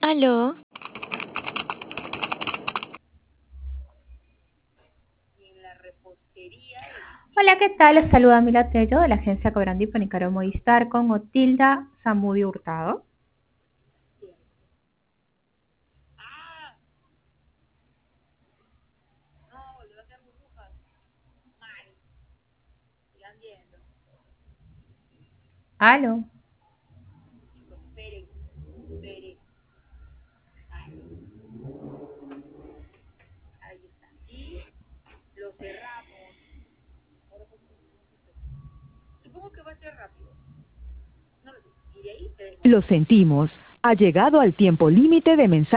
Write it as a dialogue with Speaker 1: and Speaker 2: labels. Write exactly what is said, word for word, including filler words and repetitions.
Speaker 1: Aló.
Speaker 2: Hola, ¿qué tal? Les saluda Mila Tello de la agencia Cobrandi Panicaro Movistar con Otilda Zamudio Hurtado. Aló.
Speaker 3: Lo sentimos. Ha llegado al tiempo límite de mensajes.